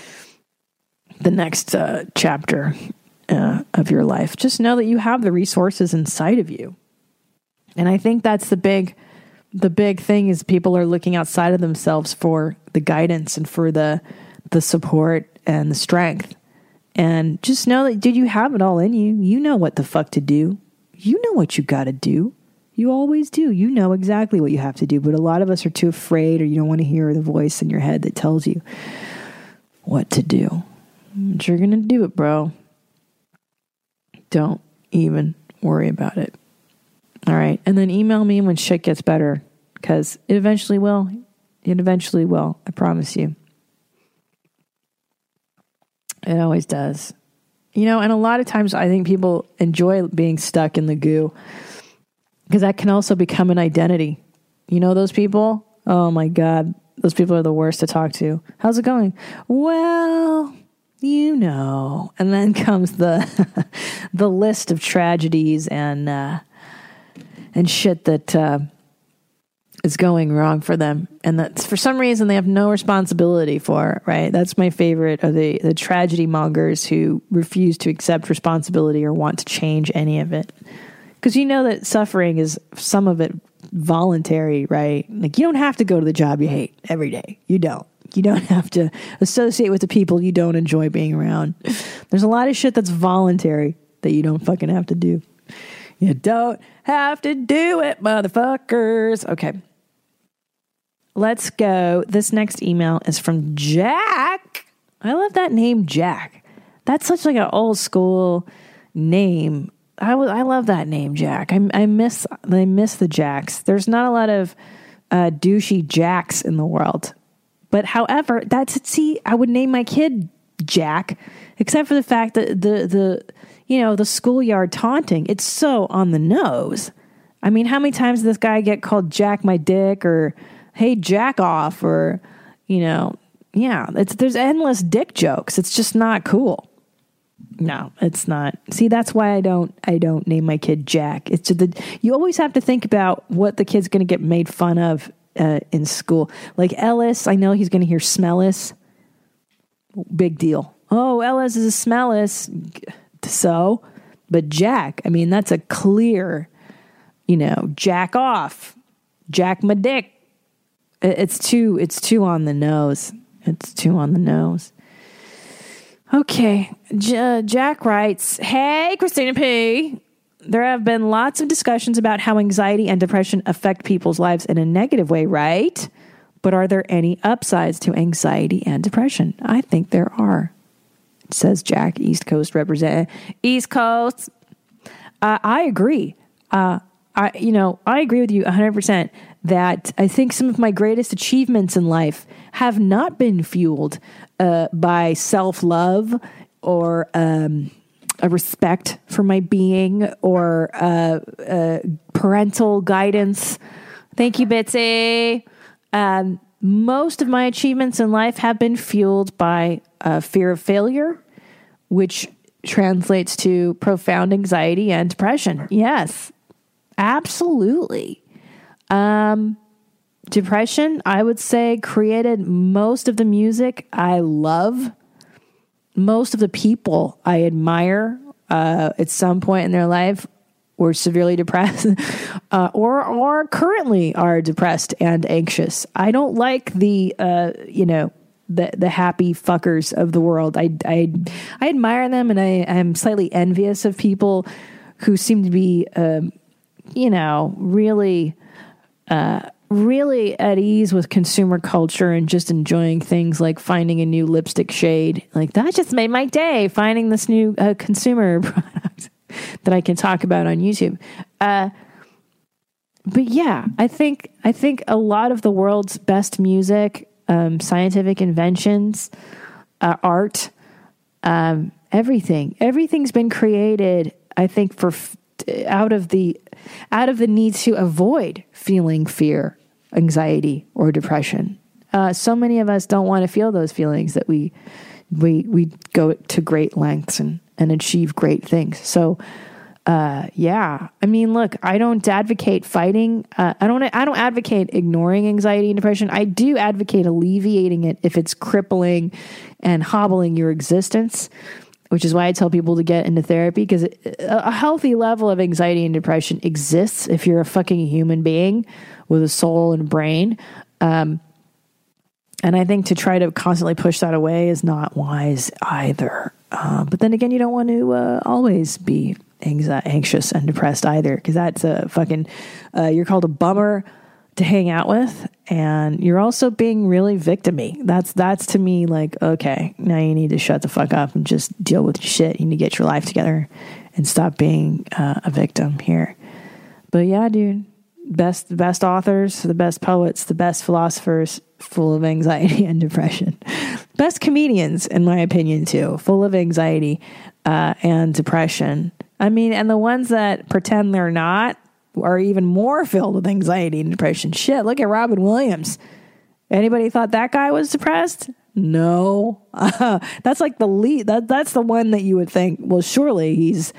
chapter of your life. Just know that you have the resources inside of you. And I think that's the big thing, is people are looking outside of themselves for the guidance and for the support and the strength. And just know that, dude, you have it all in you. You know what the fuck to do. You know what you got to do. You always do. You know exactly what you have to do. But a lot of us are too afraid, or you don't want to hear the voice in your head that tells you what to do. But you're going to do it, bro. Don't even worry about it. All right. And then email me when shit gets better, because it eventually will. It eventually will. I promise you. It always does. And a lot of times I think people enjoy being stuck in the goo, because that can also become an identity. Those people? Oh my God. Those people are the worst to talk to. How's it going? Well, and then comes the the list of tragedies and shit that is going wrong for them, and that's for some reason they have no responsibility for. Right? That's my favorite of the tragedy mongers who refuse to accept responsibility or want to change any of it, because that suffering is, some of it, voluntary. Right? Like, you don't have to go to the job you hate every day. You don't. You don't have to associate with the people you don't enjoy being around. There's a lot of shit that's voluntary that you don't fucking have to do. You don't have to do it, motherfuckers. Okay. Let's go. This next email is from Jack. I love that name, Jack. That's such like an old school name. I love that name, Jack. I miss the Jacks. There's not a lot of douchey Jacks in the world. But however, I would name my kid Jack, except for the fact that the schoolyard taunting, it's so on the nose. I mean, how many times does this guy get called Jack my dick, or hey, jack off, or, there's endless dick jokes. It's just not cool. No, it's not. See, that's why I don't name my kid Jack. It's you always have to think about what the kid's going to get made fun of in school. Like Ellis, I know he's going to hear Smellis. Big deal. Oh, Ellis is a Smellis. So, but Jack, I mean, that's a clear, jack off, jack my dick. It's too on the nose. It's too on the nose. Okay. Jack writes, hey, Christina P. There have been lots of discussions about how anxiety and depression affect people's lives in a negative way, right? But are there any upsides to anxiety and depression? I think there are, says Jack, East Coast representative. East Coast. I agree. I agree with you 100% that I think some of my greatest achievements in life have not been fueled by self-love or a respect for my being or parental guidance. Thank you, Bitsy. Most of my achievements in life have been fueled by fear of failure, which translates to profound anxiety and depression. Yes, absolutely. Depression, I would say, created most of the music I love. Most of the people I admire at some point in their life were severely depressed or currently are depressed and anxious. I don't like the happy fuckers of the world. I admire them, and I'm slightly envious of people who seem to be, really really at ease with consumer culture and just enjoying things like finding a new lipstick shade. Like, that just made my day, finding this new consumer product that I can talk about on YouTube. But yeah, I think a lot of the world's best music, scientific inventions, art, everything's been created, I think, for out of the need to avoid feeling fear, anxiety, or depression. So many of us don't want to feel those feelings that we go to great lengths and achieve great things. So, yeah, I mean, look, I don't advocate fighting. I don't advocate ignoring anxiety and depression. I do advocate alleviating it if it's crippling and hobbling your existence, which is why I tell people to get into therapy, because a healthy level of anxiety and depression exists if you're a fucking human being with a soul and brain. And I think to try to constantly push that away is not wise either. But then again, you don't want to always be anxious and depressed either, because that's a fucking, you're called a bummer to hang out with, and you're also being really victim-y. That's to me like, okay, now you need to shut the fuck up and just deal with your shit. You need to get your life together and stop being a victim here. But yeah, dude, best authors, the best poets, the best philosophers, full of anxiety and depression. Best comedians, in my opinion, too, full of anxiety and depression. I mean, and the ones that pretend they're not are even more filled with anxiety and depression. Shit, look at Robin Williams. Anybody thought that guy was depressed? No. That's like the lead. That's the one that you would think, well, surely he's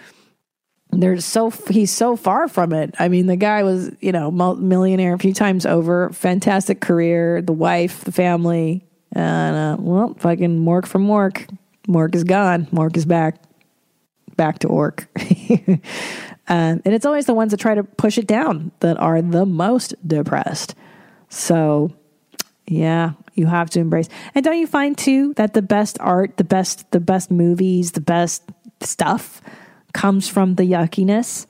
so far from it. I mean, the guy was, millionaire a few times over, fantastic career, the wife, the family, and well, fucking Mork from Mork. Mork is gone. Mork is back to Ork. And it's always the ones that try to push it down that are the most depressed. So, yeah, you have to embrace. And don't you find too that the best art, the best movies, the best stuff comes from the yuckiness?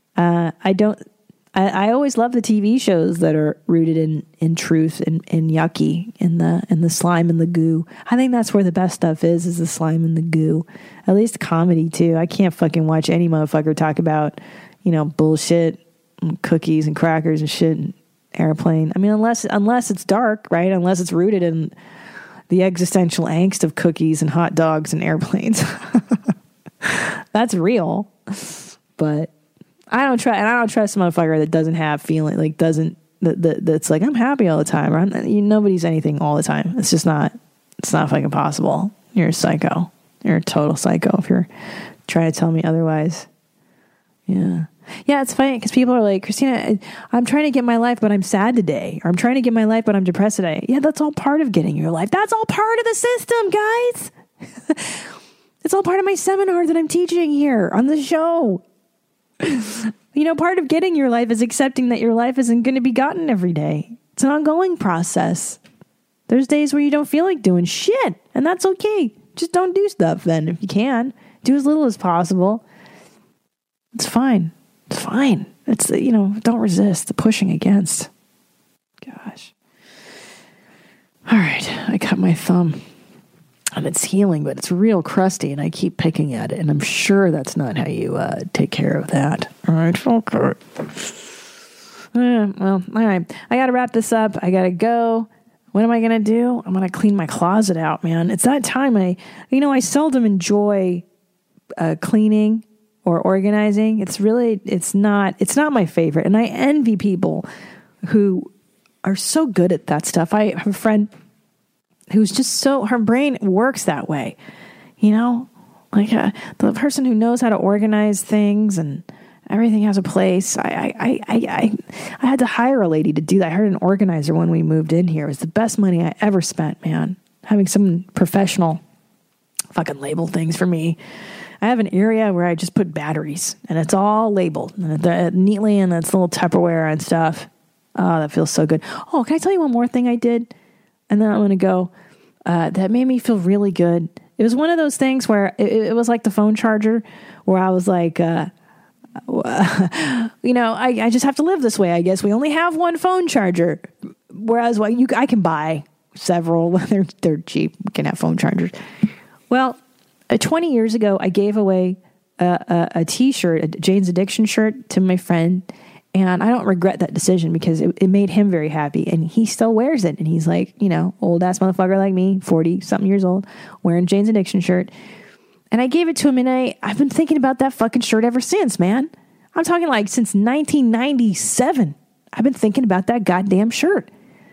I always love the TV shows that are rooted in truth and yucky, in the slime and the goo. I think that's where the best stuff is the slime and the goo. At least comedy too. I can't fucking watch any motherfucker talk about, bullshit, and cookies and crackers and shit and airplane. I mean, unless it's dark, right? Unless it's rooted in the existential angst of cookies and hot dogs and airplanes. That's real. But I don't trust a motherfucker that doesn't have feeling, like that's like, I'm happy all the time. Nobody's anything all the time. It's not fucking possible. You're a psycho. You're a total psycho if you're trying to tell me otherwise. Yeah. Yeah, it's funny because people are like, Christina, I'm trying to get my life, but I'm sad today. Or I'm trying to get my life, but I'm depressed today. Yeah, that's all part of getting your life. That's all part of the system, guys. It's all part of my seminar that I'm teaching here on the show. Part of getting your life is accepting that your life isn't going to be gotten every day. It's an ongoing process. There's days where you don't feel like doing shit, and that's okay. Just don't do stuff then if you can. Do as little as possible. It's fine. It's fine. It's, don't resist the pushing against. Gosh. All right. I cut my thumb. And it's healing, but it's real crusty, and I keep picking at it, and I'm sure that's not how you take care of that. All right, okay. Well, all right. I got to wrap this up. I got to go. What am I going to do? I'm going to clean my closet out, man. It's that time. I seldom enjoy cleaning or organizing. It's not my favorite, and I envy people who are so good at that stuff. I have a friend who's just her brain works that way, like the person who knows how to organize things and everything has a place. I had to hire a lady to do that. I hired an organizer when we moved in here. It was the best money I ever spent, man. Having some professional fucking label things for me. I have an area where I just put batteries and it's all labeled neatly in its little Tupperware and stuff. Oh, that feels so good. Oh, can I tell you one more thing I did? And then I'm going to go, that made me feel really good. It was one of those things where it was like the phone charger where I was like, I just have to live this way, I guess. We only have one phone charger, whereas I can buy several. They're cheap. We can have phone chargers. Well, 20 years ago, I gave away a T-shirt, a Jane's Addiction shirt, to my friend, and I don't regret that decision because it made him very happy, and he still wears it, and he's like, old ass motherfucker like me, 40 something years old, wearing Jane's Addiction shirt. And I gave it to him, and I've been thinking about that fucking shirt ever since, man. I'm talking like since 1997. I've been thinking about that goddamn shirt.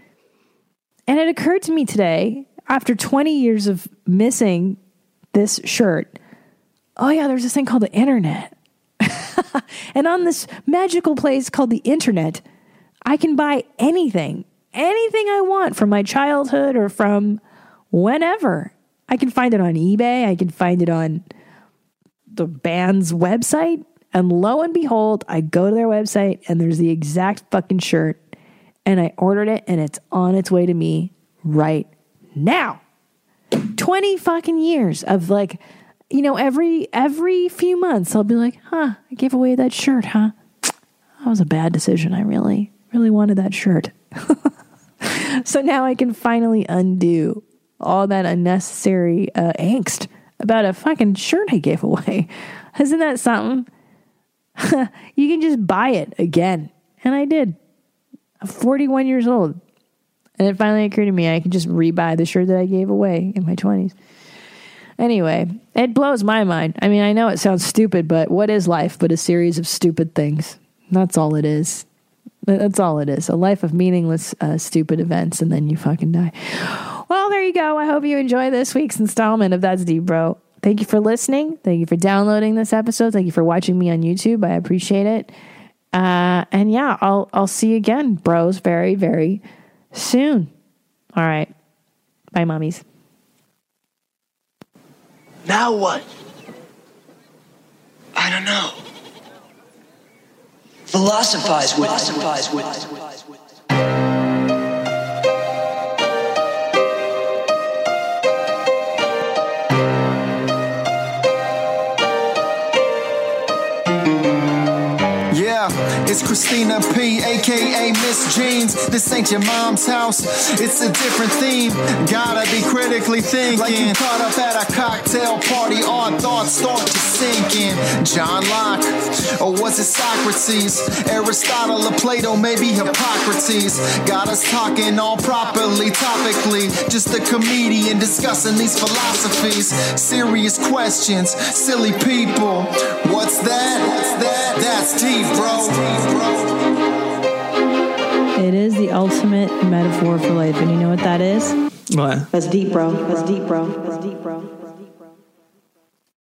And it occurred to me today, after 20 years of missing this shirt, oh yeah, there's this thing called the internet. And on this magical place called the internet, I can buy anything I want from my childhood or from whenever. I can find it on eBay. I can find it on the band's website. And lo and behold, I go to their website and there's the exact fucking shirt. And I ordered it and it's on its way to me right now. 20 fucking years of like, every few months I'll be like, I gave away that shirt, huh? That was a bad decision. I really, really wanted that shirt. So now I can finally undo all that unnecessary angst about a fucking shirt I gave away. Isn't that something? You can just buy it again. And I did. I'm 41 years old. And it finally occurred to me I can just rebuy the shirt that I gave away in my 20s. Anyway, it blows my mind. I mean, I know it sounds stupid, but what is life but a series of stupid things? That's all it is. That's all it is. A life of meaningless, stupid events, and then you fucking die. Well, there you go. I hope you enjoy this week's installment of That's Deep Bro. Thank you for listening. Thank you for downloading this episode. Thank you for watching me on YouTube. I appreciate it. And yeah, I'll see you again, bros, very, very soon. All right. Bye, mommies. Now what? I don't know. Philosophize with It's Christina P, a.k.a. Miss Jeans. This ain't your mom's house, it's a different theme. Gotta be critically thinking. Like you caught up at a cocktail party, odd thoughts start to sink in. John Locke, or was it Socrates? Aristotle or Plato, maybe Hippocrates. Got us talking all properly, topically. Just a comedian discussing these philosophies. Serious questions, silly people. What's that? That's deep, bro. It is the ultimate metaphor for life, and you know what that is? What? That's deep, bro. That's deep, bro. That's deep, bro.